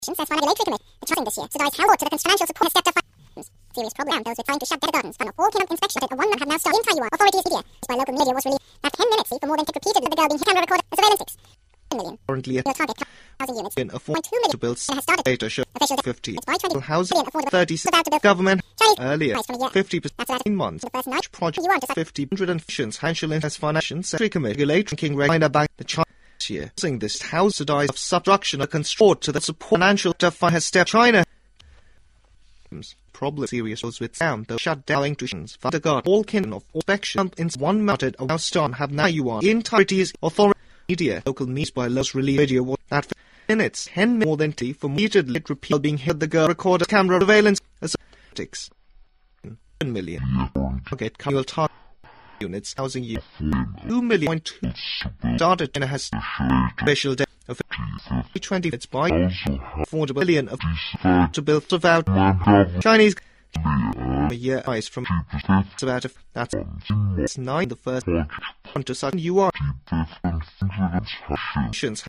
says Regulatory Committee. The trusting this year. So dies held to the financial support has stepped up. Serious problem. Those who are trying to shut down the gardens. Funnel all came up inspection. A 1 month have now started in Taiwan. Authorities media. By local media was released. After 10 minutes, for more than 10 repeated the girl being camera recorded. The surveillance fix. 1 million. Currently, Your target housing units. in a 2 million. to build Has started. data show Officials 50 it's by 20 housing million affordable. 30 About to build. government Chinese earlier price from a year. 50% That's that. in months. The first night. Project You want to 50 nations financial as financial secretary committee regulating King China Bank the China year saying this house to die of subtraction a constraint to the support financial define has stepped China problem serious was with sound the shutdown institutions for the guard all kin of inspection in one mounted a stone have now yuan entities authority media local news by Los release video that minutes 10 more than T for metered lit repeal being hit the girl recorded camera surveillance as 1 million target communal target units housing you 2 million started and has special day of 20 it's by affordable billion of to build about Chinese a year ice from about if that's 9 the first one to sudden you are nations